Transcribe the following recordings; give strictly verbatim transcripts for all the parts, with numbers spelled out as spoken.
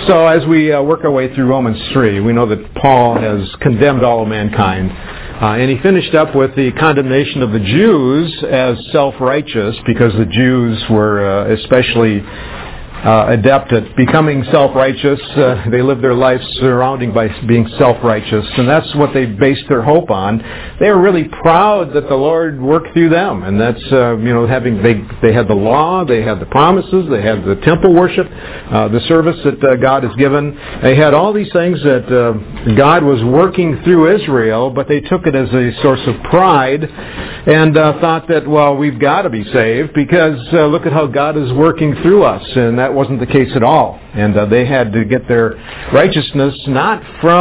So as we uh, work our way through Romans three, we know that Paul has condemned all of mankind. Uh, and he finished up with the condemnation of the Jews as self-righteous, because the Jews were uh, especially uh, adept at becoming self-righteous. Uh, they lived their life surrounding by being self-righteous, and that's what they based their hope on. They were really proud that the Lord worked through them, and that's uh, you know having they they had the law, they had the promises, they had the temple worship, uh, the service that uh, God has given. They had all these things that uh, God was working through Israel, but they took it as a source of pride and uh, thought that, well, we've got to be saved because uh, look at how God is working through us, and that wasn't the case at all. And uh, they had to get their righteousness not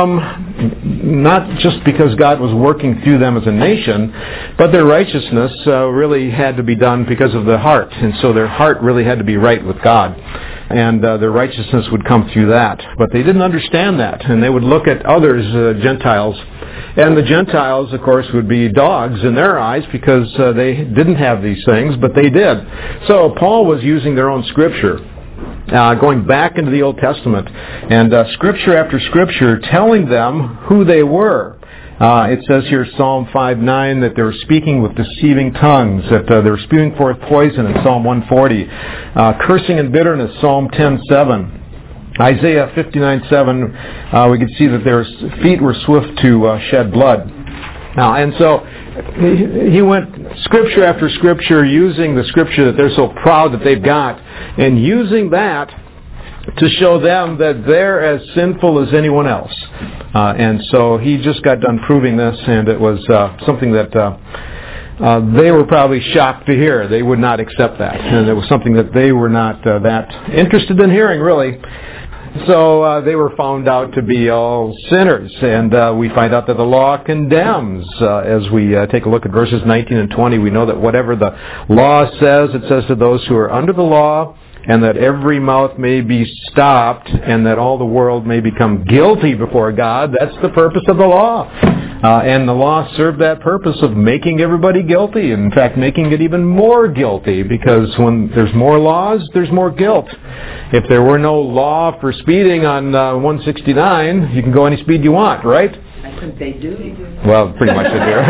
from, not just because God was working through them as a nation, but their righteousness uh, really had to be done because of the heart. And so their heart really had to be right with God. And uh, their righteousness would come through that. But they didn't understand that. And they would look at others, uh, Gentiles. And the Gentiles, of course, would be dogs in their eyes because uh, they didn't have these things, but they did. So Paul was using their own scripture. Uh, going back into the Old Testament, and uh, scripture after scripture telling them who they were. Uh, it says here, Psalm five nine, that they were speaking with deceiving tongues, that uh, they were spewing forth poison in Psalm one forty, uh, cursing and bitterness, Psalm ten seven. Isaiah fifty-nine seven, uh, we could see that their feet were swift to uh, shed blood. Now, and so he went scripture after scripture, using the scripture that they're so proud that they've got, and using that to show them that they're as sinful as anyone else. Uh, and so he just got done proving this, and it was uh, something that uh, uh, they were probably shocked to hear. They would not accept that, and it was something that they were not uh, that interested in hearing, really. So uh, they were found out to be all sinners, and uh, we find out that the law condemns. Uh, as we uh, take a look at verses nineteen and twenty, we know that whatever the law says, it says to those who are under the law, and that every mouth may be stopped, and that all the world may become guilty before God. That's the purpose of the law. Uh, and the law served that purpose of making everybody guilty. In fact, making it even more guilty, because when there's more laws, there's more guilt. If there were no law for speeding on uh, one sixty-nine, you can go any speed you want, right? I think they do. Well, pretty much they do.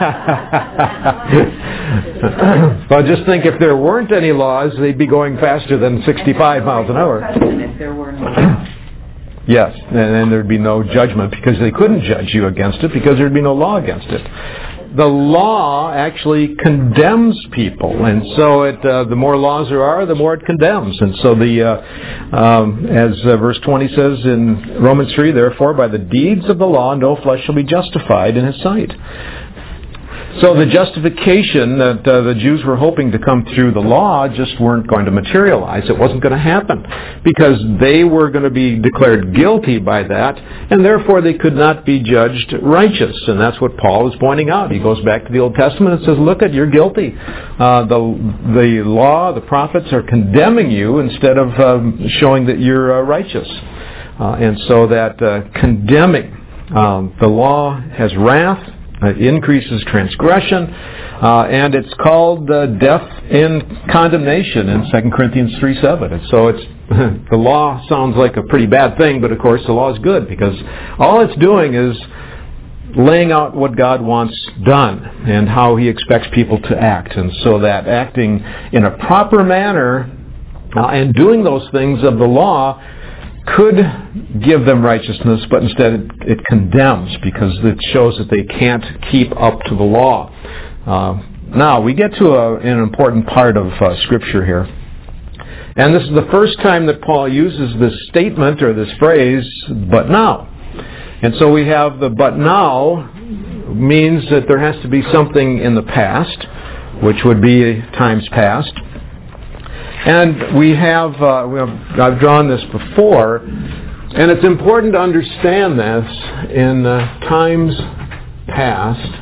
Well, just think if there weren't any laws, they'd be going faster than sixty-five miles an hour. If there were no laws. Yes, and then there'd be no judgment because they couldn't judge you against it because there'd be no law against it. The law actually condemns people, and so it, uh, the more laws there are, the more it condemns. And so the, uh, um, as uh, verse twenty says in Romans three, therefore by the deeds of the law no flesh shall be justified in his sight. So the justification that uh, the Jews were hoping to come through the law just weren't going to materialize. It wasn't going to happen because they were going to be declared guilty by that, and therefore they could not be judged righteous. And that's what Paul is pointing out. He goes back to the Old Testament and says, look at, you're guilty. Uh, the, the law, the prophets are condemning you instead of um, showing that you're uh, righteous. Uh, and so that uh, condemning, um, the law has wrath. It increases transgression, uh, and it's called uh, death and condemnation in Second Corinthians three seven. And so it's the law sounds like a pretty bad thing, but of course the law is good because all it's doing is laying out what God wants done and how He expects people to act. And so that acting in a proper manner uh, and doing those things of the law could give them righteousness, but instead it, it condemns because it shows that they can't keep up to the law. Uh, now, we get to a, an important part of uh, Scripture here. And this is the first time that Paul uses this statement or this phrase, but now. And so we have the but now means that there has to be something in the past, which would be times past. And we have, uh, we have, I've drawn this before, and it's important to understand this in uh, times past,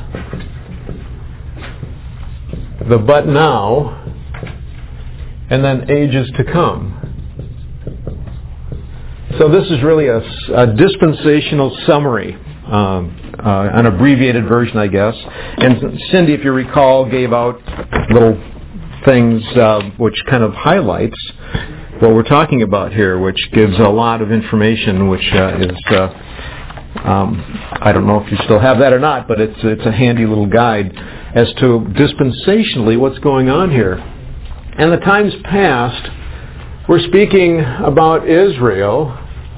the but now, and then ages to come. So this is really a, a dispensational summary, um, uh, an abbreviated version, I guess. And Cindy, if you recall, gave out little things uh, which kind of highlights what we're talking about here, which gives a lot of information, which uh, is, uh, um, I don't know if you still have that or not, but it's it's a handy little guide as to dispensationally what's going on here. And the times past, we're speaking about Israel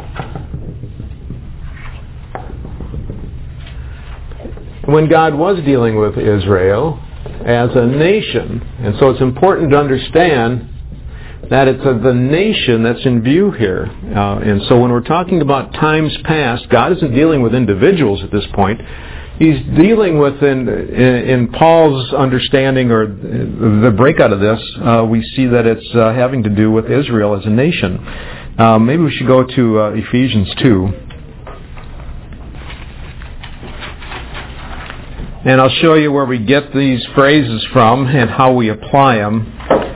when God was dealing with Israel as a nation. And so it's important to understand that it's a, the nation that's in view here. Uh, and so when we're talking about times past, God isn't dealing with individuals at this point. He's dealing with, in, in, in Paul's understanding, or the breakout of this, uh, we see that it's uh, having to do with Israel as a nation. Uh, maybe we should go to uh, Ephesians two. And I'll show you where we get these phrases from and how we apply them.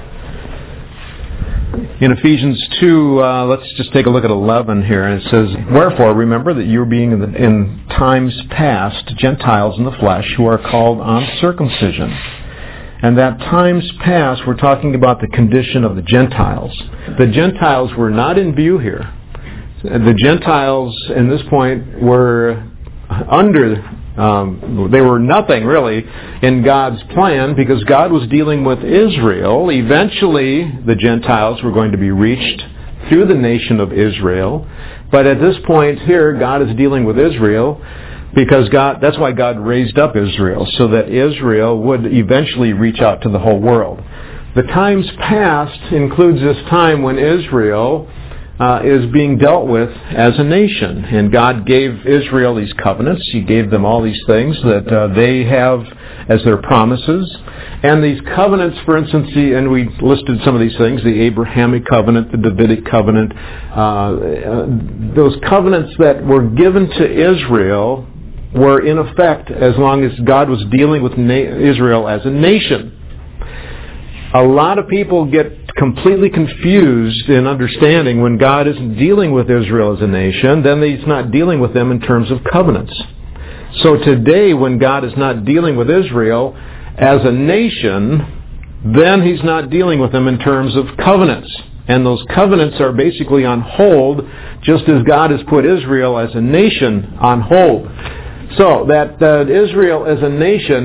In Ephesians two, uh, let's just take a look at eleven here. And it says, "Wherefore, remember that you are being in, the, in times past Gentiles in the flesh, who are called uncircumcision." And that times past, we're talking about the condition of the Gentiles. The Gentiles were not in view here. The Gentiles, in this point, were under... Um, they were nothing really in God's plan, because God was dealing with Israel. Eventually, the Gentiles were going to be reached through the nation of Israel. But at this point here, God is dealing with Israel because God, that's why God raised up Israel, so that Israel would eventually reach out to the whole world. The times past includes this time when Israel Uh, is being dealt with as a nation. And God gave Israel these covenants. He gave them all these things that uh, they have as their promises. And these covenants, for instance, the, and we listed some of these things, the Abrahamic covenant, the Davidic covenant, uh, uh, those covenants that were given to Israel were in effect as long as God was dealing with na- Israel as a nation. A lot of people get completely confused in understanding when God isn't dealing with Israel as a nation, then He's not dealing with them in terms of covenants. So today, when God is not dealing with Israel as a nation, then He's not dealing with them in terms of covenants. And those covenants are basically on hold, just as God has put Israel as a nation on hold. So that uh, Israel as a nation,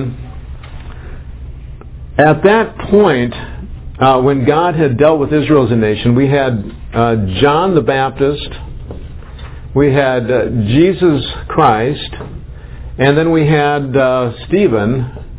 at that point, Uh, when God had dealt with Israel as a nation, we had uh, John the Baptist, we had uh, Jesus Christ, and then we had uh, Stephen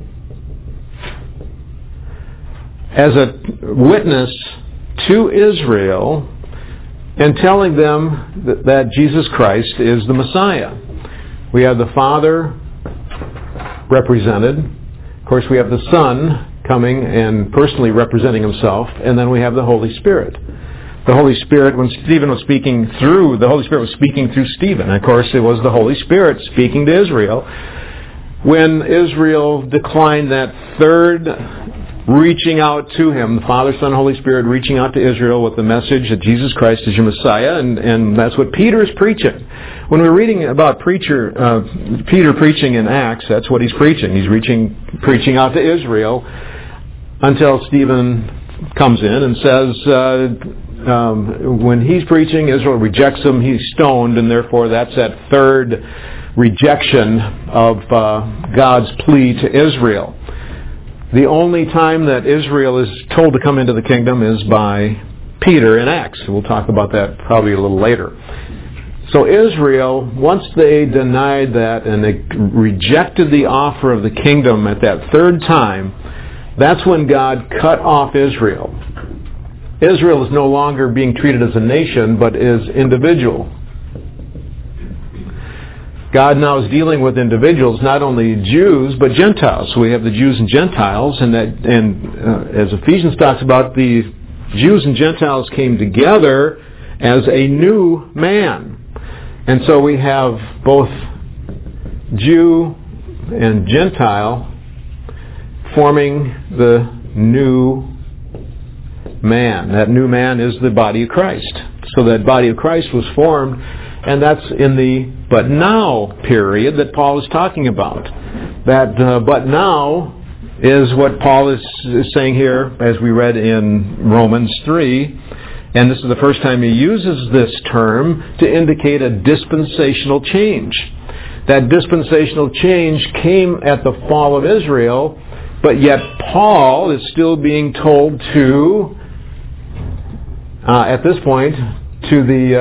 as a witness to Israel and telling them that, that Jesus Christ is the Messiah. We have the Father represented. Of course, we have the Son coming and personally representing Himself, and then we have the Holy Spirit. The Holy Spirit, when Stephen was speaking through, the Holy Spirit was speaking through Stephen. Of course, it was the Holy Spirit speaking to Israel. When Israel declined that third reaching out to Him, the Father, Son, Holy Spirit reaching out to Israel with the message that Jesus Christ is your Messiah, and, and that's what Peter is preaching. When we're reading about preacher, uh, Peter preaching in Acts, that's what he's preaching. He's reaching, preaching out to Israel, until Stephen comes in and says, uh, um, when he's preaching, Israel rejects him, he's stoned, and therefore that's that third rejection of uh, God's plea to Israel. The only time that Israel is told to come into the kingdom is by Peter in Acts. We'll talk about that probably a little later. So Israel, once they denied that and they rejected the offer of the kingdom at that third time, that's when God cut off Israel. Israel is no longer being treated as a nation, but is individual. God now is dealing with individuals, not only Jews, but Gentiles. So we have the Jews and Gentiles, and that, and uh, as Ephesians talks about, the Jews and Gentiles came together as a new man. And so we have both Jew and Gentile forming the new man. That new man is the body of Christ. So that body of Christ was formed, and that's in the but now period that Paul is talking about. That uh, but now is what Paul is, is saying here, as we read in Romans three, And this is the first time he uses this term to indicate a dispensational change. That dispensational change came at the fall of Israel, but yet Paul is still being told to, uh, at this point, to the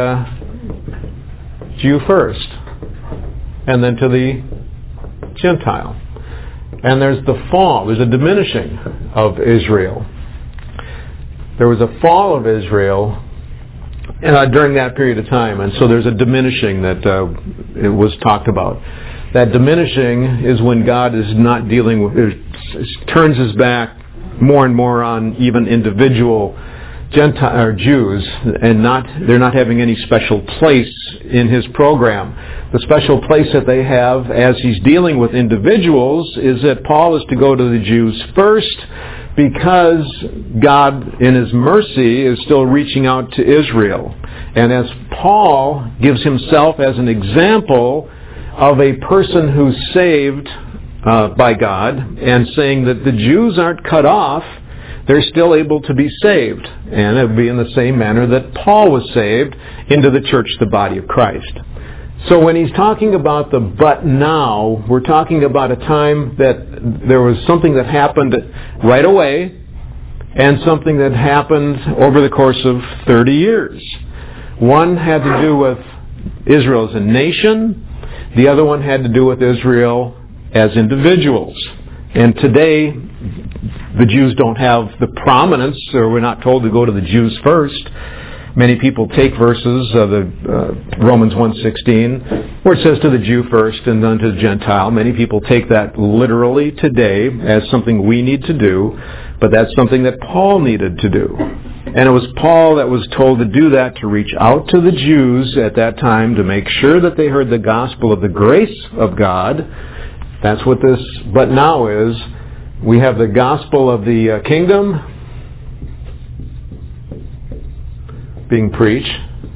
uh, Jew first, and then to the Gentile. And there's the fall, there's a diminishing of Israel. There was a fall of Israel uh, during that period of time, and so there's a diminishing that uh, it was talked about. That diminishing is when God is not dealing with, it turns his back more and more on even individual Gentile or Jews, and not they're not having any special place in his program. The special place that they have as he's dealing with individuals is that Paul is to go to the Jews first, because God, in his mercy, is still reaching out to Israel. And as Paul gives himself as an example of a person who's saved uh, by God, and saying that the Jews aren't cut off, they're still able to be saved. And it would be in the same manner that Paul was saved into the church, the body of Christ. So when he's talking about the but now, we're talking about a time that there was something that happened right away and something that happened over the course of thirty years. One had to do with Israel as a nation. The other one had to do with Israel as individuals. And today, the Jews don't have the prominence, or we're not told to go to the Jews first. Many people take verses of the uh, Romans one sixteen, where it says to the Jew first and then to the Gentile. Many people take that literally today as something we need to do, but that's something that Paul needed to do. And it was Paul that was told to do that, to reach out to the Jews at that time, to make sure that they heard the gospel of the grace of God. That's what this but now is. We have the gospel of the uh, kingdom being preached.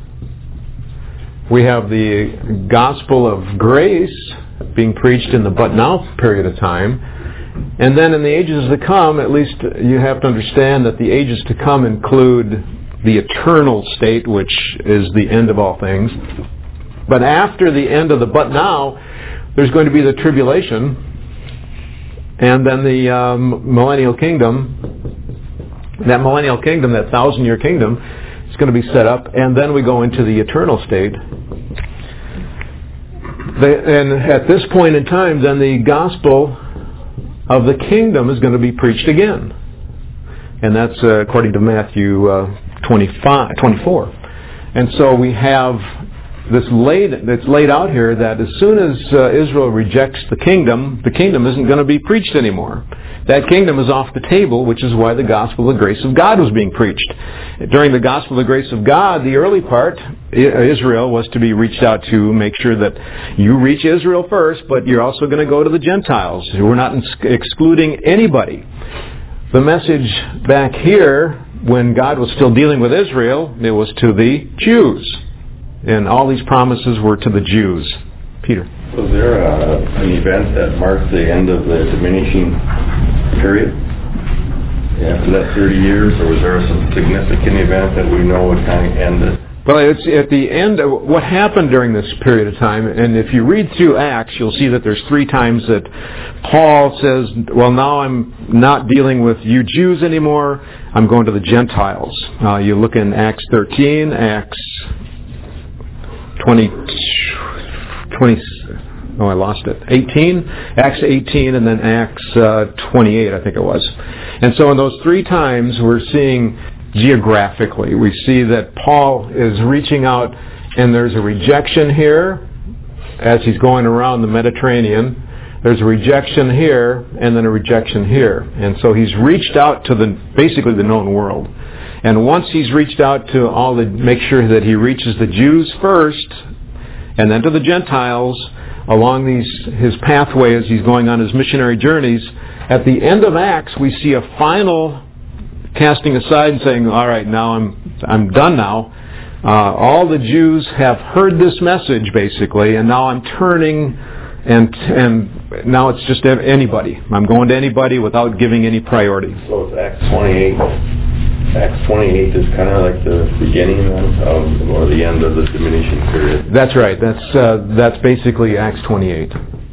We have the gospel of grace being preached in the but now period of time. And then in the ages to come, at least you have to understand that the ages to come include the eternal state, which is the end of all things. But after the end of the but now, there's going to be the tribulation, and then the um, millennial kingdom. That millennial kingdom, that thousand-year kingdom, is going to be set up, and then we go into the eternal state. The, and at this point in time, then the gospel of the kingdom is going to be preached again. And that's uh, according to Matthew uh, twenty-five, twenty-four. And so we have this laid, that's laid out here that as soon as uh, Israel rejects the kingdom, the kingdom isn't going to be preached anymore. That kingdom is off the table, which is why the gospel of the grace of God was being preached. During the gospel of the grace of God, the early part, Israel was to be reached out to, make sure that you reach Israel first, but you're also going to go to the Gentiles. We're not excluding anybody. The message back here, when God was still dealing with Israel, it was to the Jews. And all these promises were to the Jews. Peter. Was there a, an event that marked the end of the diminishing period after that thirty years, or was there some significant event that we know would kind of end it? Well, it's at the end of what happened during this period of time, and if you read through Acts, you'll see that there's three times that Paul says, well, now I'm not dealing with you Jews anymore, I'm going to the Gentiles. Uh, you look in Acts thirteen, Acts twenty, twenty, oh, I lost it, eighteen, Acts eighteen, and then Acts uh, twenty-eight, I think it was. And so in those three times, we're seeing geographically, we see that Paul is reaching out, and there's a rejection here as he's going around the Mediterranean. There's a rejection here, and then a rejection here. And so he's reached out to the basically the known world. And once he's reached out to all the, make sure that he reaches the Jews first, and then to the Gentiles, along these his pathway as he's going on his missionary journeys, at the end of Acts, we see a final casting aside and saying, all right, now I'm I'm done now. Uh, all the Jews have heard this message, basically, and now I'm turning, and and now it's just anybody. I'm going to anybody without giving any priority. So it's Acts twenty-eight. Acts twenty-eight is kind of like the beginning of, or the end of the diminishing period. That's right. That's uh, that's basically Acts twenty-eight.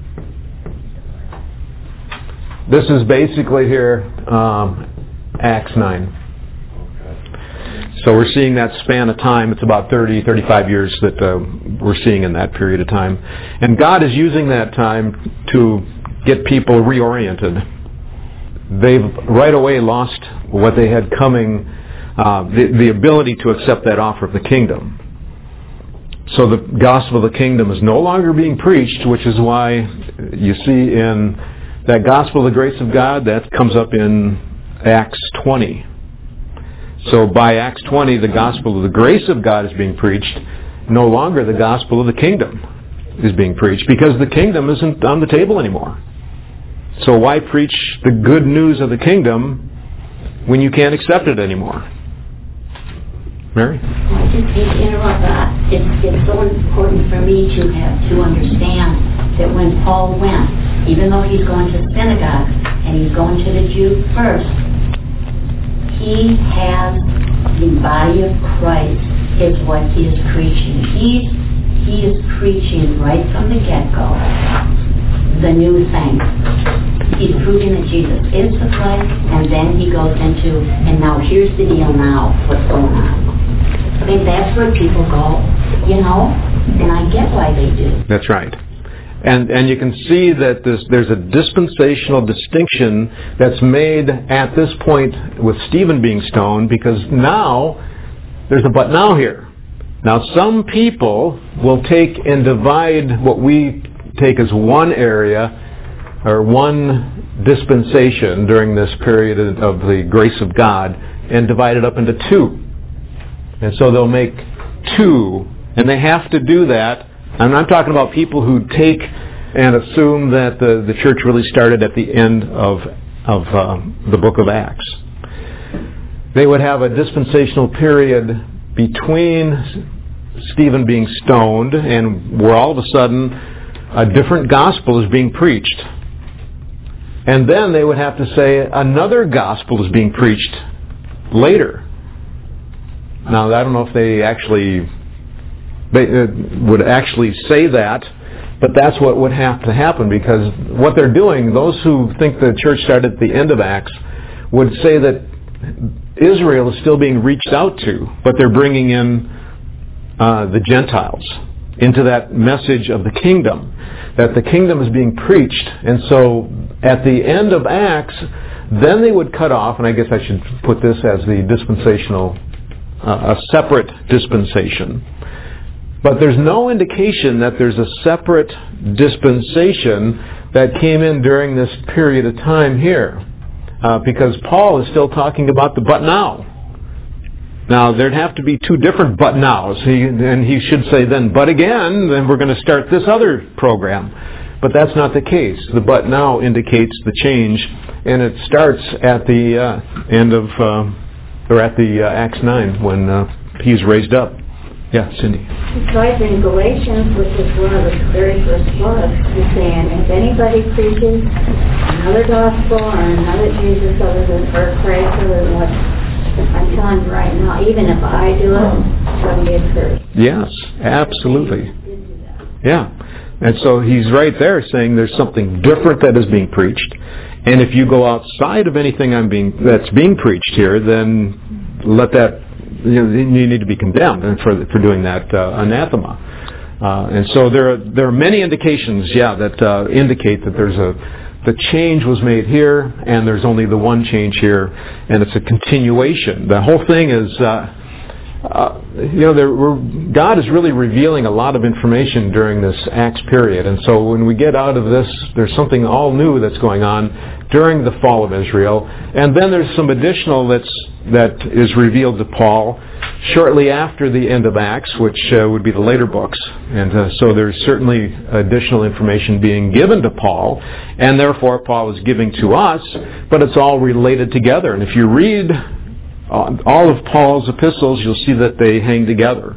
This is basically here um, Acts nine. So we're seeing that span of time. It's about thirty, thirty-five years that uh, we're seeing in that period of time. And God is using that time to get people reoriented. They've right away lost what they had coming, uh, the, the ability to accept that offer of the kingdom. So the gospel of the kingdom is no longer being preached, which is why you see in that gospel of the grace of God, that comes up in Acts twenty. So by Acts twenty, the gospel of the grace of God is being preached. No longer the gospel of the kingdom is being preached, because the kingdom isn't on the table anymore. So why preach the good news of the kingdom when you can't accept it anymore? Mary? I just hate to interrupt, but it's, it's so important for me to have to understand that when Paul went, even though he's going to the synagogue and he's going to the Jews first, he has the body of Christ is what he is preaching. He's, he is preaching right from the get-go the new thing. He's proving that Jesus is the Christ, and then he goes into, and now here's the deal now, what's going on. I mean, that's where people go, you know, and I get why they do. That's right. And and you can see that this, there's a dispensational distinction that's made at this point with Stephen being stoned, because now there's a but now here. Now some people will take and divide what we take as one area or one dispensation during this period of the grace of God and divide it up into two. And so they'll make two, and they have to do that. I'm not talking about people who take and assume that the, the church really started at the end of of uh, the book of Acts. They would have a dispensational period between Stephen being stoned and where all of a sudden a different gospel is being preached. And then they would have to say another gospel is being preached later. Now, I don't know if they actually they uh, would actually say that, but that's what would have to happen, because what they're doing, those who think the church started at the end of Acts, would say that Israel is still being reached out to, but they're bringing in uh, the Gentiles into that message of the kingdom, that the kingdom is being preached. And so at the end of Acts, then they would cut off, and I guess I should put this as the dispensational, uh, a separate dispensation. But there's no indication that there's a separate dispensation that came in during this period of time here, uh, because Paul is still talking about the but now. Now, there'd have to be two different but nows, he, and he should say then, but again, then we're going to start this other program. But that's not the case. The but now indicates the change, and it starts at the uh, end of, uh, or at the uh, Acts nine, when uh, he's raised up. Yeah, Cindy. It's right in Galatians, which is one of the very first books, he's saying, if anybody preaches another gospel or another Jesus other than, or Christ other than what I'm telling you right now, even if I do it, it's going to be accursed. Yes, absolutely. Yeah. And so he's right there saying there's something different that is being preached. And if you go outside of anything I'm being that's being preached here, then let that, you know, you need to be condemned for for doing that uh, anathema. Uh, and so there are there are many indications, yeah, that uh, indicate that there's a the change was made here, and there's only the one change here, and it's a continuation. The whole thing is, uh, uh, you know, there, we're, God is really revealing a lot of information during this Acts period, and so when we get out of this, there's something all new that's going on during the fall of Israel, and then there's some additional that's that is revealed to Paul shortly after the end of Acts, which uh, would be the later books. And uh, so there's certainly additional information being given to Paul, and therefore Paul is giving to us, but it's all related together. And if you read all of Paul's epistles, you'll see that they hang together.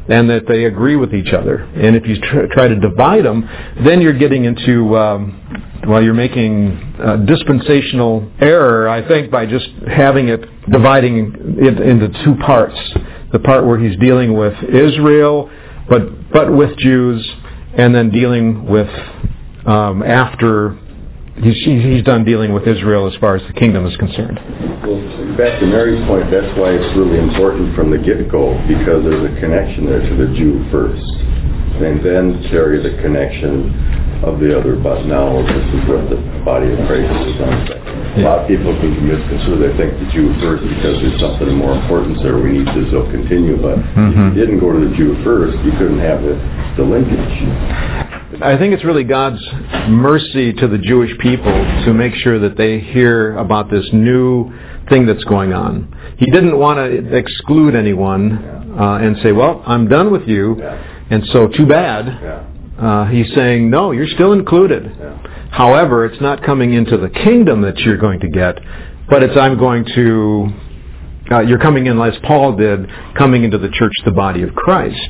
and that they agree with each other. And if you tr- try to divide them, then you're getting into, um, well, you're making uh, dispensational error, I think, by just having it, dividing it into two parts. The part where he's dealing with Israel, but but with Jews, and then dealing with, um, after he's, he's done dealing with Israel as far as the kingdom is concerned. Well, back to Mary's point, that's why it's really important from the get-go, because there's a connection there to the Jew first, and then carry the connection of the other, but now this is what the body of Christ is on. A lot of people can be misconstrued. They think the Jew first because there's something more important there. We need to still continue, but mm-hmm. if you didn't go to the Jew first, you couldn't have the, the linkage. I think it's really God's mercy to the Jewish people to make sure that they hear about this new thing that's going on. He didn't want to exclude anyone uh, and say, well, I'm done with you, and so too bad. Uh, he's saying, no, you're still included. Yeah. However, it's not coming into the kingdom that you're going to get, but it's I'm going to, uh, you're coming in, as Paul did, coming into the church, the body of Christ.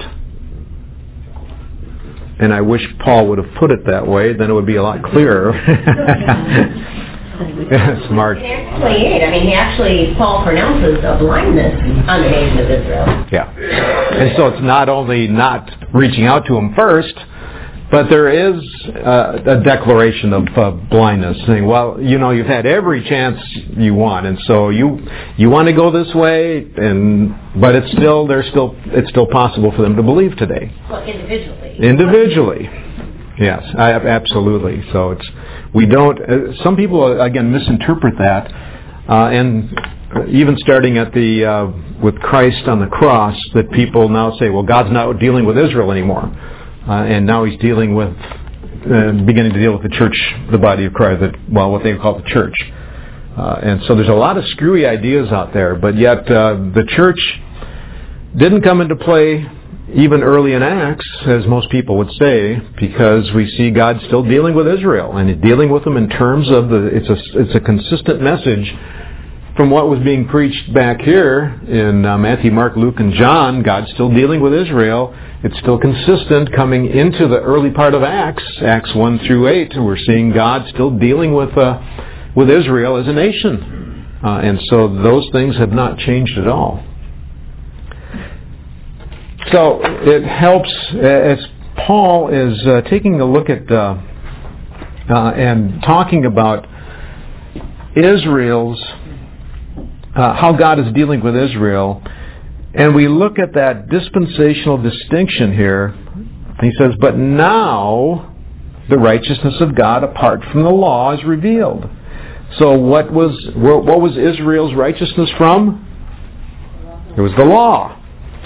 And I wish Paul would have put it that way, then it would be a lot clearer. Smart. In twenty-eight, I mean, he actually, Paul pronounces a blindness on the nation of Israel. Yeah. And so it's not only not reaching out to him first, but there is uh, a declaration of uh, blindness, saying, well, you know, you've had every chance you want, and so you you want to go this way, and but it's still there's still it's still possible for them to believe today. Well, individually. Individually, yes, I, absolutely. So it's we don't. Uh, some people again misinterpret that, uh, and even starting at the uh, with Christ on the cross, that people now say, well, God's not dealing with Israel anymore. Uh, and now he's dealing with, uh, beginning to deal with the church, the body of Christ, that, well, what they call the church. Uh, and so there's a lot of screwy ideas out there, but yet uh, the church didn't come into play even early in Acts, as most people would say, because we see God still dealing with Israel, and dealing with them in terms of the, it's a, it's a consistent message from what was being preached back here in uh, Matthew, Mark, Luke, and John. God's still dealing with Israel. It's still consistent coming into the early part of Acts, Acts one through eight. We're seeing God still dealing with uh, with Israel as a nation. Uh, and so those things have not changed at all. So it helps, as Paul is uh, taking a look at uh, uh, and talking about Israel's, uh, how God is dealing with Israel. And we look at that dispensational distinction here. He says, but now the righteousness of God apart from the law is revealed. So what was what was Israel's righteousness from? It was the law.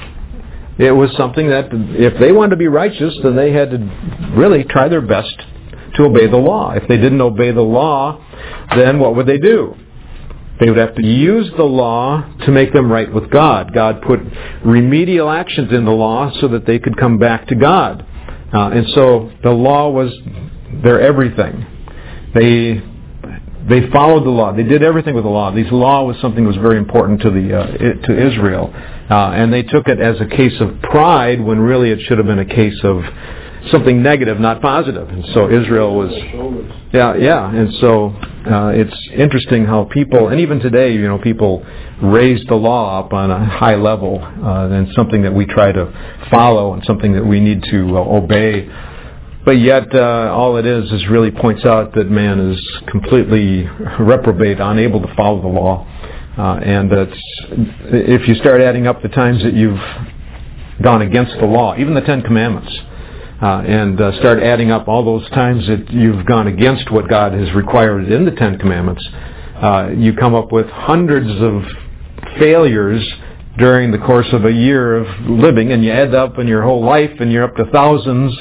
It was something that if they wanted to be righteous, then they had to really try their best to obey the law. If they didn't obey the law, then what would they do? They would have to use the law to make them right with God. God put remedial actions in the law so that they could come back to God. Uh, and so the law was their everything. They they followed the law. They did everything with the law. This law was something that was very important to the uh, to Israel. Uh, and they took it as a case of pride when really it should have been a case of something negative, not positive. And so Israel was, yeah, yeah. And so uh, it's interesting how people, and even today, you know, people raise the law up on a high level, uh, and something that we try to follow and something that we need to uh, obey. But yet, uh, all it is is really points out that man is completely reprobate, unable to follow the law. Uh, and it's, if you start adding up the times that you've gone against the law, even the Ten Commandments, Uh, and uh, start adding up all those times that you've gone against what God has required in the Ten Commandments, uh, you come up with hundreds of failures during the course of a year of living, and you add up in your whole life, and you're up to thousands,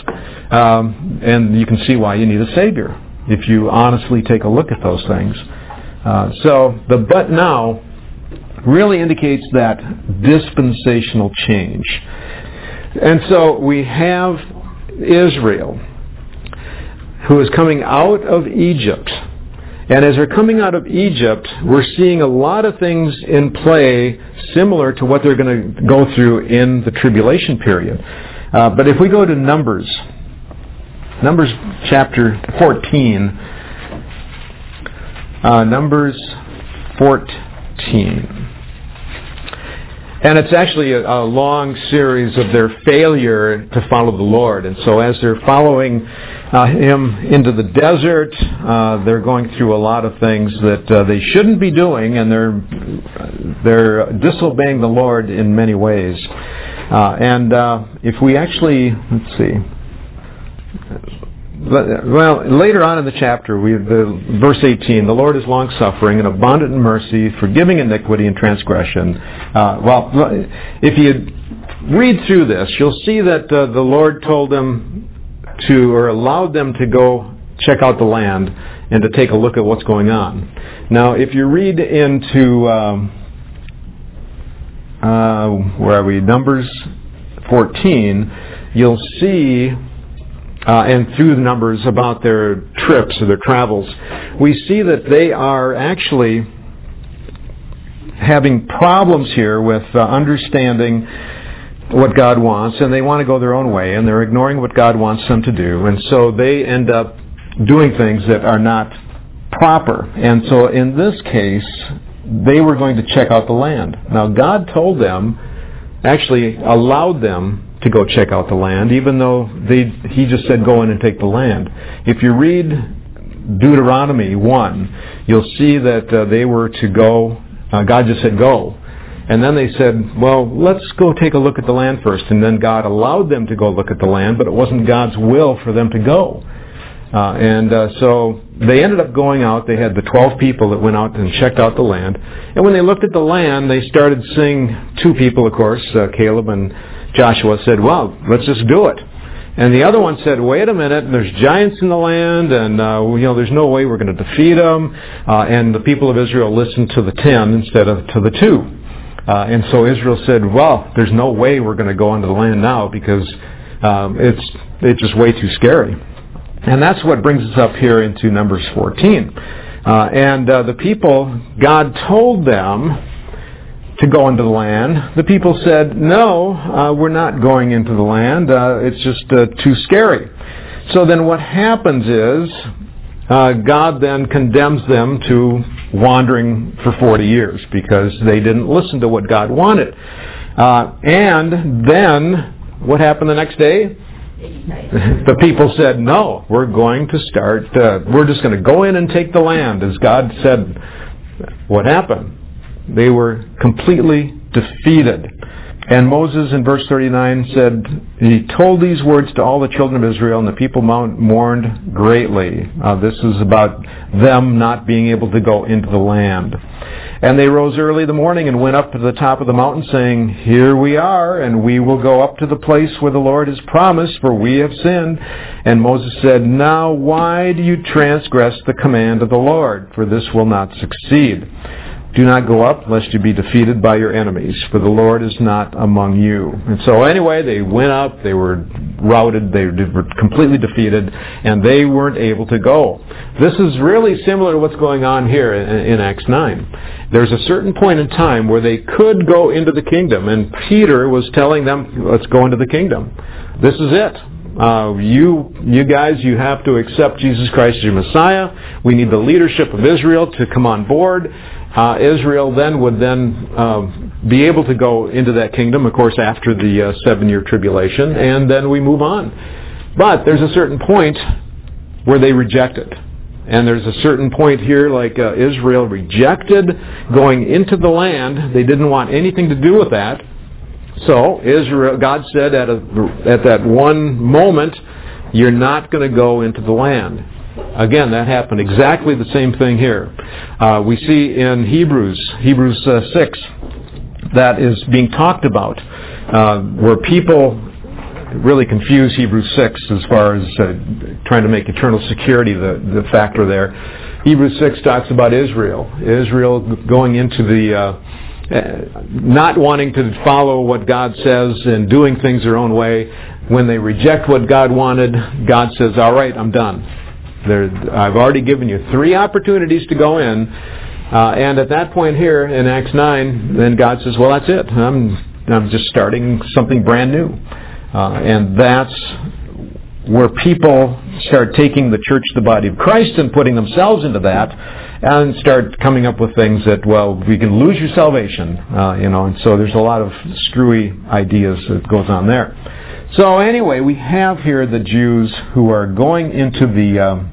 um, and you can see why you need a Savior, if you honestly take a look at those things. Uh, so the but now really indicates that dispensational change. And so we have Israel, who is coming out of Egypt, And as they're coming out of Egypt, we're seeing a lot of things in play similar to what they're going to go through in the tribulation period. Uh, but if we go to Numbers, Numbers chapter fourteen, uh, Numbers fourteen. And it's actually a, a long series of their failure to follow the Lord. And so as they're following uh, Him into the desert, uh, they're going through a lot of things that uh, they shouldn't be doing, and they're they're disobeying the Lord in many ways. Uh, and uh, if we actually, let's see, well, later on in the chapter, we the verse eighteen, the Lord is long-suffering and abundant in mercy, forgiving iniquity and transgression. Uh, well, if you read through this, you'll see that uh, the Lord told them to, or allowed them to go check out the land and to take a look at what's going on. Now, if you read into, um, uh, where are we, Numbers fourteen, you'll see... Uh, and through the Numbers about their trips or their travels, we see that they are actually having problems here with uh, understanding what God wants, and they want to go their own way, and they're ignoring what God wants them to do, and so they end up doing things that are not proper. And so in this case, they were going to check out the land. Now, God told them, actually allowed them to go check out the land, even though they, He just said go in and take the land. If you read Deuteronomy one, you'll see that uh, they were to go, uh, God just said go. And then they said, well, let's go take a look at the land first. And then God allowed them to go look at the land, but it wasn't God's will for them to go. Uh, and uh, so they ended up going out. They had the twelve people that went out and checked out the land. And when they looked at the land, they started seeing two people, of course, uh, Caleb and Joshua said, well, let's just do it. And the other one said, wait a minute, there's giants in the land, and uh, you know, there's no way we're going to defeat them. Uh, and the people of Israel listened to the ten instead of to the two. Uh, and so Israel said, well, there's no way we're going to go into the land now because um, it's it's just way too scary. And that's what brings us up here into Numbers fourteen. Uh, and uh, the people, God told them to go into the land. The people said, no, uh, we're not going into the land. Uh, it's just uh, too scary. So then what happens is uh, God then condemns them to wandering for forty years because they didn't listen to what God wanted. Uh, and then what happened the next day? The people said, no, we're going to start, uh, we're just going to go in and take the land. As God said, what happened? They were completely defeated. And Moses in verse thirty-nine said, he told these words to all the children of Israel, and the people mourned greatly. Uh, this is about them not being able to go into the land. And they rose early in the morning and went up to the top of the mountain, saying, here we are, and we will go up to the place where the Lord has promised, for we have sinned. And Moses said, now why do you transgress the command of the Lord? For this will not succeed. Do not go up, lest you be defeated by your enemies, for the Lord is not among you. And so anyway, they went up, they were routed, they were completely defeated, and they weren't able to go. This is really similar to what's going on here in, in Acts nine. There's a certain point in time where they could go into the kingdom, and Peter was telling them, let's go into the kingdom. This is it. Uh, you, you guys, you have to accept Jesus Christ as your Messiah. We need the leadership of Israel to come on board. Uh, Israel then would then uh, be able to go into that kingdom, of course, after the uh, seven-year tribulation, and then we move on. But there's a certain point where they reject it. And there's a certain point here, like uh, Israel rejected going into the land. They didn't want anything to do with that. So Israel, God said at, a, at that one moment, you're not going to go into the land. Again, that happened exactly the same thing here. Uh, we see in Hebrews, Hebrews uh, six, that is being talked about, uh, where people really confuse Hebrews six as far as uh, trying to make eternal security the, the factor there. Hebrews six talks about Israel. Israel going into the, uh, not wanting to follow what God says and doing things their own way. When they reject what God wanted, God says, all right, I'm done. There, I've already given you three opportunities to go in, uh, and at that point here in Acts nine, then God says, well, that's it. I'm, I'm just starting something brand new. Uh, and that's where people start taking the church, the body of Christ, and putting themselves into that, and start coming up with things that, well, we can lose your salvation, uh, you know, and so there's a lot of screwy ideas that goes on there. So anyway, we have here the Jews who are going into the, um,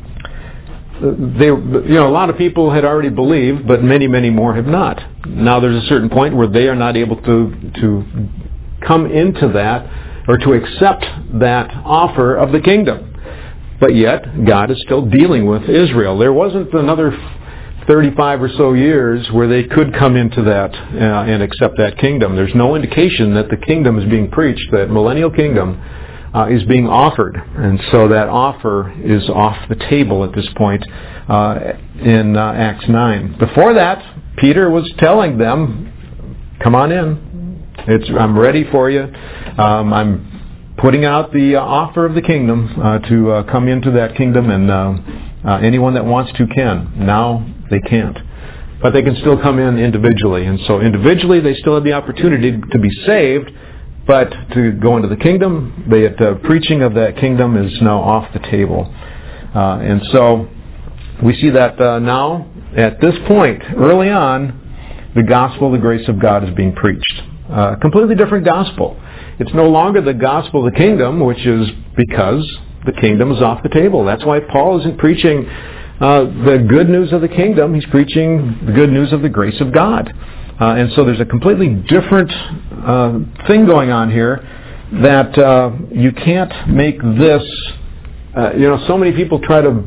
they, you know, a lot of people had already believed, but many, many more have not. Now there's a certain point where they are not able to, to come into that, or to accept that offer of the kingdom. But yet, God is still dealing with Israel. There wasn't another thirty-five or so years where they could come into that uh, and accept that kingdom. There's no indication that the kingdom is being preached, that millennial kingdom uh, is being offered. And so that offer is off the table at this point uh, in uh, Acts nine. Before that, Peter was telling them, come on in. It's, I'm ready for you. Um, I'm putting out the uh, offer of the kingdom uh, to uh, come into that kingdom, and uh, uh, anyone that wants to can. Now they can't. But they can still come in individually. And so individually they still have the opportunity to be saved, but to go into the kingdom, the uh, preaching of that kingdom is now off the table. Uh, and so we see that uh, now, at this point, early on, the gospel, the grace of God is being preached. A uh, completely different gospel. It's no longer the gospel of the kingdom, which is because the kingdom is off the table. That's why Paul isn't preaching uh, the good news of the kingdom. He's preaching the good news of the grace of God. Uh, and so there's a completely different uh, thing going on here that uh, you can't make this, uh, you know, so many people try to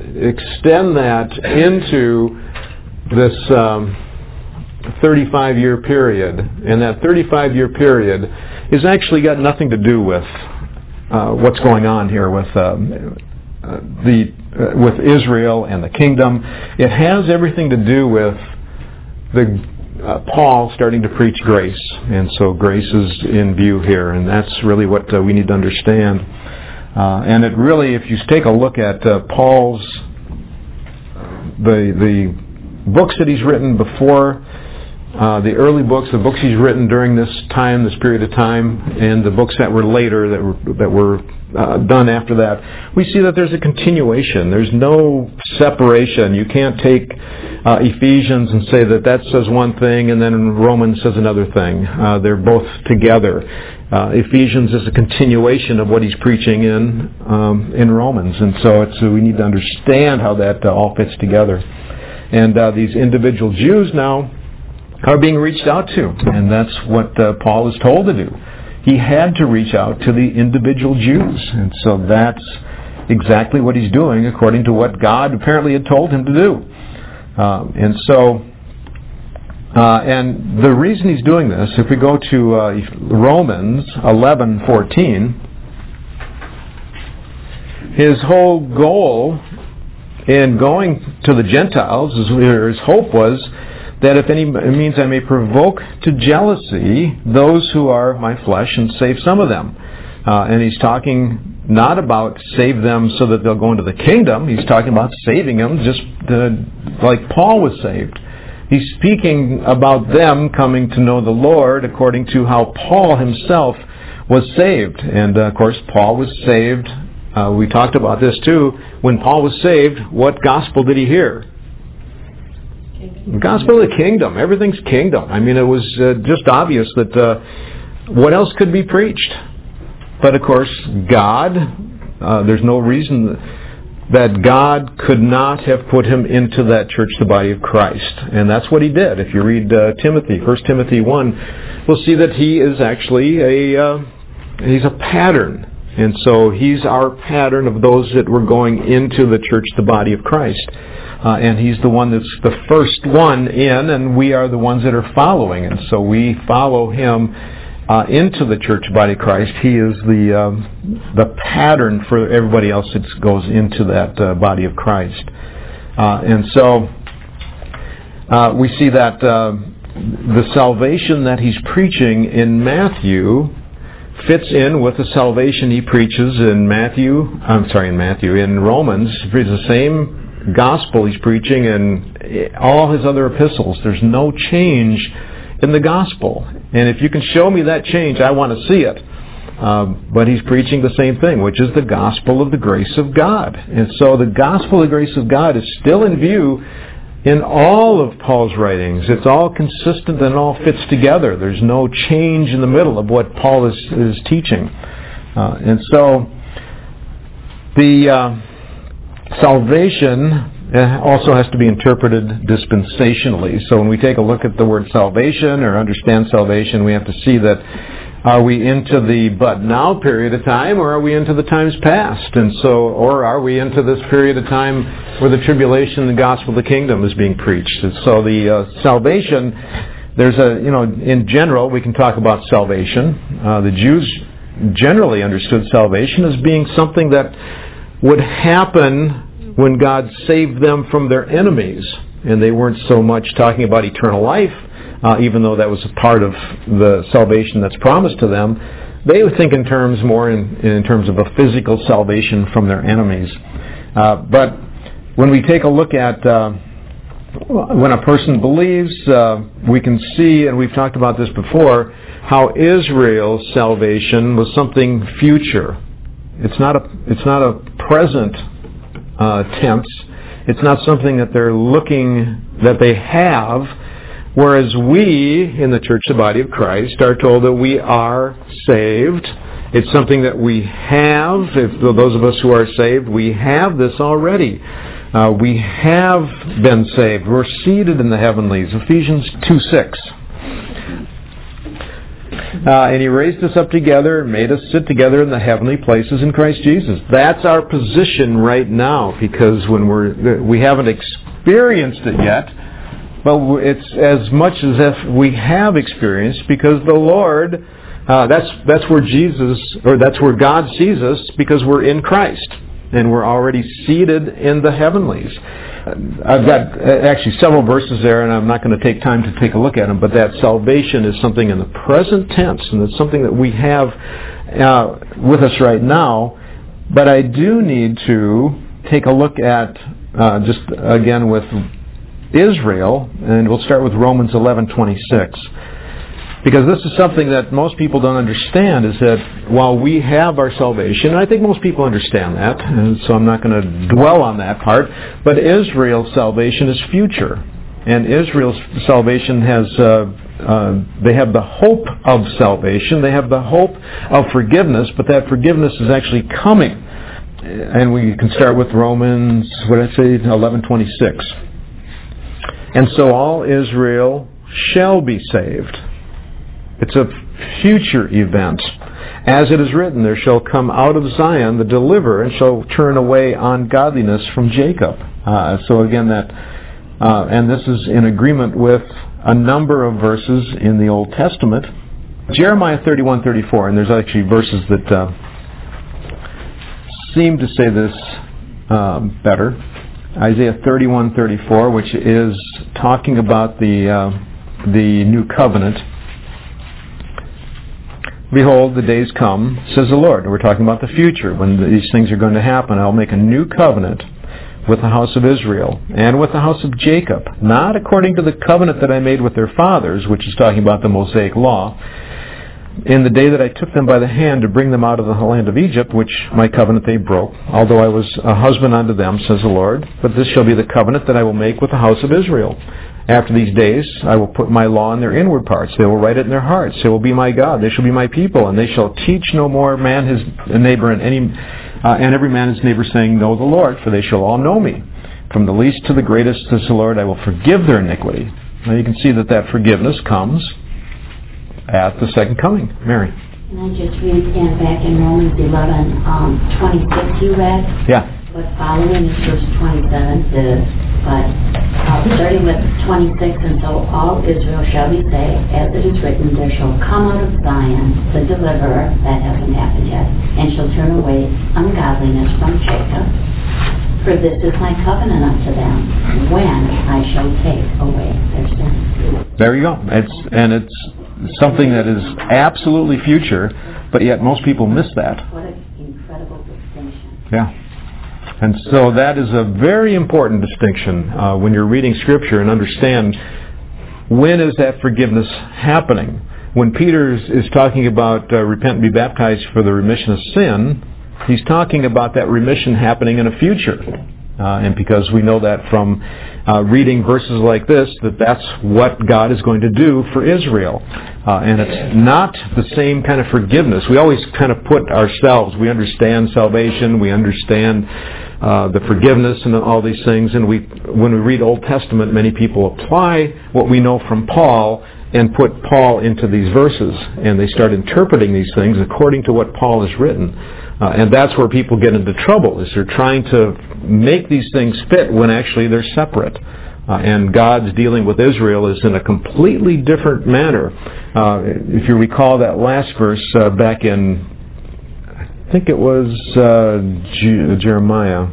extend that into this um, thirty-five year period. And that thirty-five year period has actually got nothing to do with uh, what's going on here with um, uh, the uh, with Israel and the kingdom. It has everything to do with the uh, Paul starting to preach grace, and so grace is in view here, and that's really what uh, we need to understand. Uh, and it really, if you take a look at uh, Paul's the the books that he's written before. Uh, the early books, the books he's written during this time, this period of time, and the books that were later, that were that were uh, done after that, we see that there's a continuation. There's no separation. You can't take uh, Ephesians and say that that says one thing and then Romans says another thing. Uh, they're both together. Uh, Ephesians is a continuation of what he's preaching in um, in Romans, and so it's, uh, we need to understand how that uh, all fits together. And uh, these individual Jews now are being reached out to, and that's what uh, Paul is told to do. He had to reach out to the individual Jews, and so that's exactly what he's doing according to what God apparently had told him to do. Um, and so, uh, and the reason he's doing this, if we go to uh, Romans eleven fourteen, his whole goal in going to the Gentiles, his hope was that if any means I may provoke to jealousy those who are my flesh and save some of them. Uh, and he's talking not about save them so that they'll go into the kingdom. He's talking about saving them just to, like Paul was saved. He's speaking about them coming to know the Lord according to how Paul himself was saved. And uh, of course, Paul was saved. Uh, we talked about this too. When Paul was saved, what gospel did he hear? The gospel of the kingdom. Everything's kingdom. I mean, it was uh, just obvious that uh, what else could be preached? But of course, God, uh, there's no reason that God could not have put him into that church, the body of Christ. And that's what he did. If you read uh, Timothy, First Timothy one, we'll see that he is actually a, uh, he's a pattern. And so he's our pattern of those that were going into the church, the body of Christ. Uh, and he's the one that's the first one in, and we are the ones that are following. And so we follow him uh, into the church body of Christ. He is the um, the pattern for everybody else that goes into that uh, body of Christ. Uh, and so uh, we see that uh, the salvation that he's preaching in Matthew fits in with the salvation he preaches in Matthew, I'm sorry, in Matthew, in Romans. He preaches the same gospel he's preaching in all his other epistles. There's no change in the gospel. And if you can show me that change, I want to see it. Uh, but he's preaching the same thing, which is the gospel of the grace of God. And so the gospel of the grace of God is still in view in all of Paul's writings. It's all consistent and all fits together. There's no change in the middle of what Paul is, is teaching. Uh, and so the uh, salvation also has to be interpreted dispensationally. So when we take a look at the word salvation or understand salvation, we have to see that are we into the but now period of time, or are we into the times past? And so, or are we into this period of time where the tribulation, the gospel of the kingdom is being preached? And so the uh, salvation, there's a, you know, in general, we can talk about salvation. Uh, the Jews generally understood salvation as being something that would happen when God saved them from their enemies. And they weren't so much talking about eternal life, Uh, even though that was a part of the salvation that's promised to them. They would think in terms more in, in terms of a physical salvation from their enemies. Uh, but when we take a look at uh, when a person believes, uh, we can see, and we've talked about this before, how Israel's salvation was something future. It's not a it's not a present uh, tense. It's not something that they're looking that they have. Whereas we, in the church, the body of Christ, are told that we are saved. It's something that we have. If those of us who are saved, we have this already. Uh, we have been saved. We're seated in the heavenlies. Ephesians two six. Uh, and He raised us up together and made us sit together in the heavenly places in Christ Jesus. That's our position right now, because when we're we haven't experienced it yet. But it's as much as if we have experienced, because the Lord, uh, that's that's where Jesus, or that's where God sees us, because we're in Christ, and we're already seated in the heavenlies. I've got actually several verses there, and I'm not going to take time to take a look at them, but that salvation is something in the present tense, and it's something that we have uh, with us right now. But I do need to take a look at, uh, just again with Israel, and we'll start with Romans eleven twenty-six, because this is something that most people don't understand, is that while we have our salvation, and I think most people understand that, and so I'm not going to dwell on that part, but Israel's salvation is future, and Israel's salvation has uh, uh, they have the hope of salvation, they have the hope of forgiveness, but that forgiveness is actually coming. And we can start with Romans, what did I say, eleven twenty-six. And so all Israel shall be saved. It's a future event. As it is written, there shall come out of Zion the deliverer, and shall turn away ungodliness from Jacob. Uh, so again, that, uh, and this is in agreement with a number of verses in the Old Testament. Jeremiah thirty-one thirty-four, and there's actually verses that uh, seem to say this um, better. Isaiah thirty-one thirty-four, which is talking about the uh, the new covenant. Behold, the days come, says the Lord. And we're talking about the future, when these things are going to happen. I'll make a new covenant with the house of Israel and with the house of Jacob, not according to the covenant that I made with their fathers, which is talking about the Mosaic law, in the day that I took them by the hand to bring them out of the land of Egypt, which my covenant they broke, although I was a husband unto them, says the Lord. But this shall be the covenant that I will make with the house of Israel. After these days I will put my law in their inward parts. They will write it in their hearts. They will be my God. They shall be my people. And they shall teach no more man his neighbor and any uh, and every man his neighbor, saying, Know the Lord, for they shall all know me. From the least to the greatest, says the Lord, I will forgive their iniquity. Now you can see that that forgiveness comes at the second coming. Mary. Can I just read again back in Romans eleven, um, twenty-six you read? Yeah. But following is verse twenty-seven says, but uh, starting with twenty-six, and so all Israel shall be saved, as it is written, there shall come out of Zion the deliverer, that hasn't happened yet, and shall turn away ungodliness from Jacob. For this is my covenant unto them, when I shall take away their sin. There you go. It's and it's something that is absolutely future, but yet most people miss that. What an incredible distinction. Yeah. And so that is a very important distinction uh, when you're reading Scripture, and understand when is that forgiveness happening. When Peter is talking about uh, repent and be baptized for the remission of sin, he's talking about that remission happening in the future. Uh, and because we know that from uh, reading verses like this, that that's what God is going to do for Israel. Uh, and it's not the same kind of forgiveness. We always kind of put ourselves, we understand salvation, we understand uh, the forgiveness and all these things, and we, when we read Old Testament, many people apply what we know from Paul and put Paul into these verses, and they start interpreting these things according to what Paul has written. Uh, and that's where people get into trouble, is they're trying to make these things fit when actually they're separate. Uh, and God's dealing with Israel is in a completely different manner. Uh, if you recall that last verse uh, back in, I think it was uh, G- Jeremiah,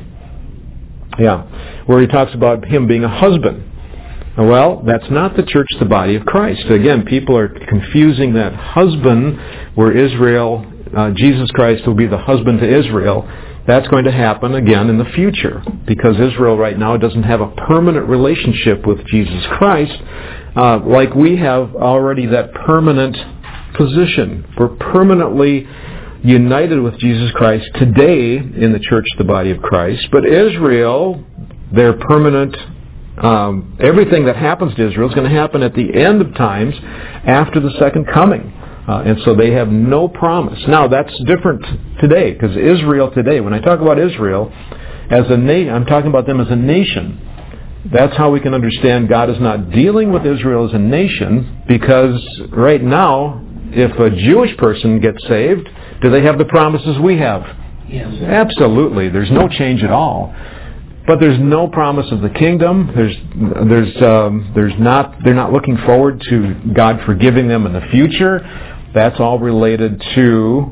yeah, where he talks about him being a husband. Well, that's not the church, the body of Christ. Again, people are confusing that husband, where Israel, uh, Jesus Christ will be the husband to Israel. That's going to happen again in the future, because Israel right now doesn't have a permanent relationship with Jesus Christ, uh, like we have already that permanent position. We're permanently united with Jesus Christ today in the church, the body of Christ. But Israel, their permanent Um, everything that happens to Israel is going to happen at the end of times after the second coming. Uh, and so they have no promise. Now, that's different today, because Israel today, when I talk about Israel, as a na- I'm talking about them as a nation. That's how we can understand God is not dealing with Israel as a nation, because right now, if a Jewish person gets saved, do they have the promises we have? Yes. Absolutely. There's no change at all. But there's no promise of the kingdom. There's, there's, um, there's not. They're not looking forward to God forgiving them in the future. That's all related to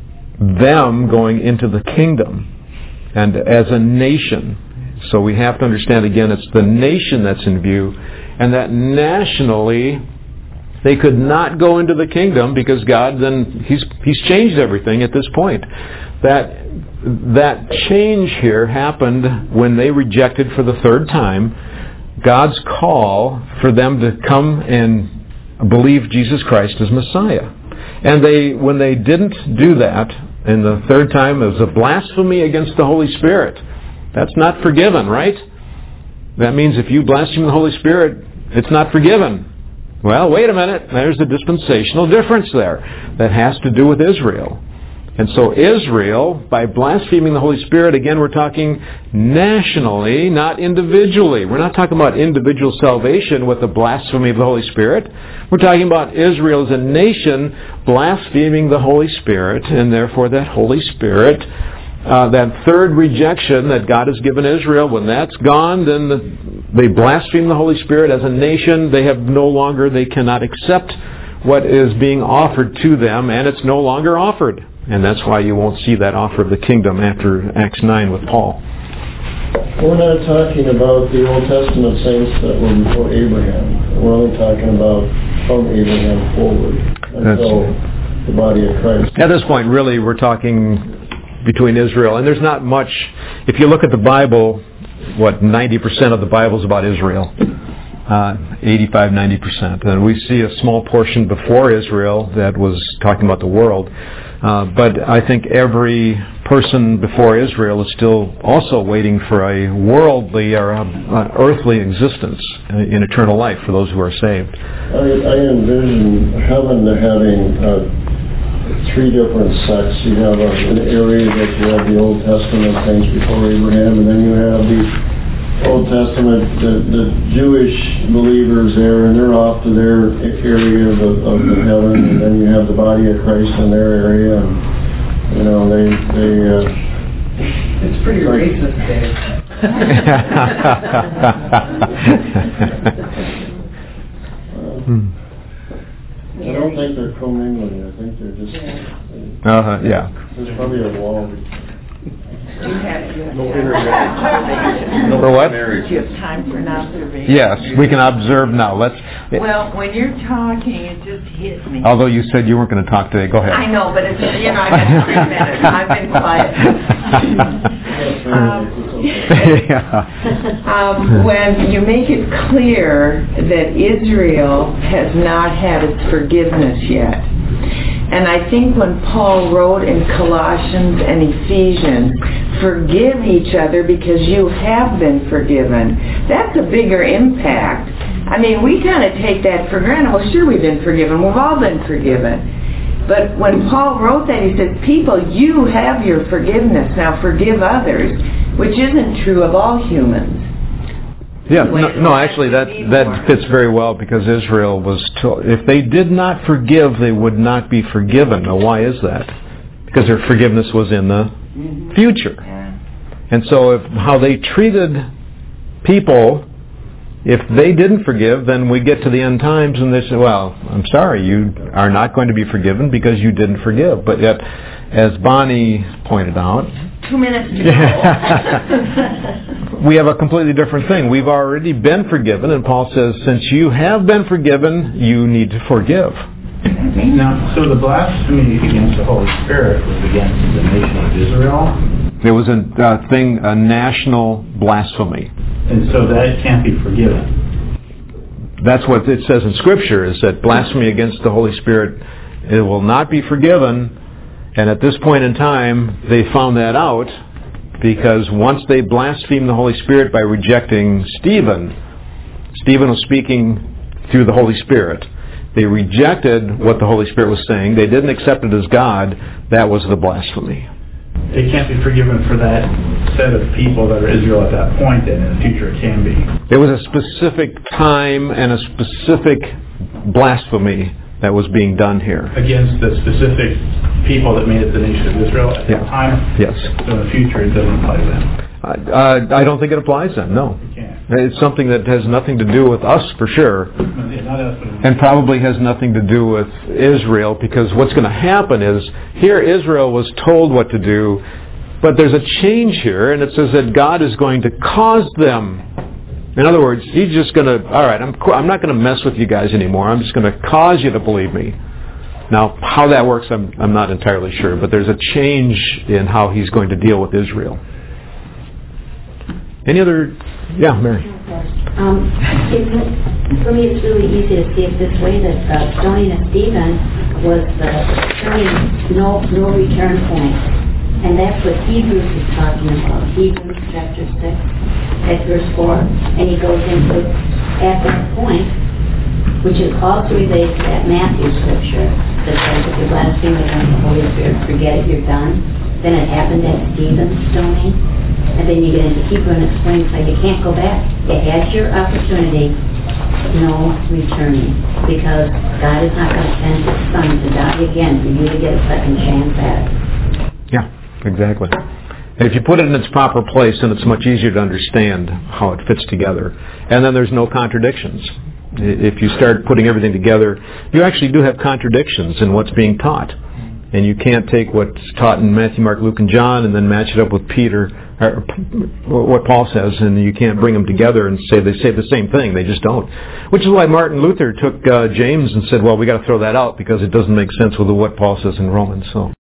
them going into the kingdom, and as a nation. So we have to understand again, it's the nation that's in view, and that nationally they could not go into the kingdom because God then He's He's changed everything at this point. That. That change here happened when they rejected for the third time God's call for them to come and believe Jesus Christ as Messiah. And they, when they didn't do that, and the third time, it was a blasphemy against the Holy Spirit. That's not forgiven, right? That means if you blaspheme the Holy Spirit, it's not forgiven. Well, wait a minute. There's a dispensational difference there that has to do with Israel. And so Israel, by blaspheming the Holy Spirit, again, we're talking nationally, not individually. We're not talking about individual salvation with the blasphemy of the Holy Spirit. We're talking about Israel as a nation blaspheming the Holy Spirit, and therefore that Holy Spirit, uh, that third rejection that God has given Israel, when that's gone, then the, they blaspheme the Holy Spirit as a nation. They have no longer, they cannot accept what is being offered to them, and it's no longer offered. And that's why you won't see that offer of the kingdom after Acts nine with Paul. We're not talking about the Old Testament saints that were before Abraham. We're only talking about from Abraham forward until that's, the body of Christ. At this point, really, we're talking between Israel. And there's not much. If you look at the Bible, what, ninety percent of the Bible is about Israel. Uh, eighty-five, ninety percent. And we see a small portion before Israel that was talking about the world. Uh, but I think every person before Israel is still also waiting for a worldly or a, an earthly existence in eternal life for those who are saved. I, I envision heaven having uh, three different sects. You have a, an area that you have the Old Testament things before Abraham, and then you have the Old Testament, the, the Jewish believers there, and they're off to their area of the, of the heaven, and then you have the body of Christ in their area, and you know they they. Uh, it's pretty racist there. uh, I don't think they're commingling. I think they're just. Uh huh. Yeah. There's probably a wall. Do you have, do you have No time? internet. For what? Do you have time for an observation? Yes, we can observe now. Let's. Well, when you're talking, it just hit me. Although you said you weren't going to talk today, go ahead. I know, but it's, you know, I've been three minutes. I've been quiet. um, yeah. um, when you make it clear that Israel has not had its forgiveness yet. And I think when Paul wrote in Colossians and Ephesians, forgive each other because you have been forgiven, that's a bigger impact. I mean, we kind of take that for granted. Well, sure, we've been forgiven. We've all been forgiven. But when Paul wrote that, he said, people, you have your forgiveness. Now forgive others, which isn't true of all humans. Yeah, no, no, actually that, that fits very well because Israel was told, if they did not forgive, they would not be forgiven. Now, why is that? Because their forgiveness was in the Mm-hmm. future. Yeah. And so if how they treated people, if they didn't forgive, then we get to the end times and they say, well, I'm sorry, you are not going to be forgiven because you didn't forgive. But yet, as Bonnie pointed out, Two minutes to go. we have a completely different thing. We've already been forgiven, and Paul says, since you have been forgiven, you need to forgive. Now, so the blasphemy against the Holy Spirit was against the nation of Israel? There was a uh, thing, a national blasphemy. And so that can't be forgiven. That's what it says in Scripture, is that blasphemy against the Holy Spirit, it will not be forgiven. And at this point in time, they found that out because once they blasphemed the Holy Spirit by rejecting Stephen, Stephen was speaking through the Holy Spirit. They rejected what the Holy Spirit was saying. They didn't accept it as God. That was the blasphemy. They can't be forgiven for that set of people that are Israel at that point, and in the future it can be. There was a specific time and a specific blasphemy that was being done here. Against the specific people that made it the nation of Israel at Yeah. that time? Yes. So in the future it doesn't apply to them? Uh, I don't think it applies then, no. It can't. It's something that has nothing to do with us for sure, Yeah, not us, but and probably has nothing to do with Israel, because what's going to happen is, here Israel was told what to do, but there's a change here, and it says that God is going to cause them. In other words, He's just going to, all right, I'm, I'm not going to mess with you guys anymore. I'm just going to cause you to believe me. Now, how that works, I'm, I'm not entirely sure, but there's a change in how He's going to deal with Israel. Any other? Yeah, Mary. Um, it's, for me, it's really easy to see it this way, that uh, stoning of Stephen was the turning no, no return point. And that's what Hebrews is talking about. Hebrews chapter six, at verse four. And he goes into, at that point, which is also related to that Matthew scripture, that says if you blaspheme against the Holy Spirit, forget it, you're done. Then it happened at Stephen's stoning. And then you get into Hebrew and explains how you can't go back. You had your opportunity, no returning. Because God is not going to send His Son to die again for you to get a second chance at it. Yeah, exactly. And if you put it in its proper place, then it's much easier to understand how it fits together. And then there's no contradictions. If you start putting everything together, you actually do have contradictions in what's being taught. And you can't take what's taught in Matthew, Mark, Luke, and John and then match it up with Peter, or what Paul says, and you can't bring them together and say they say the same thing. They just don't. Which is why Martin Luther took uh, James and said, well, we got to throw that out because it doesn't make sense with what Paul says in Romans. So.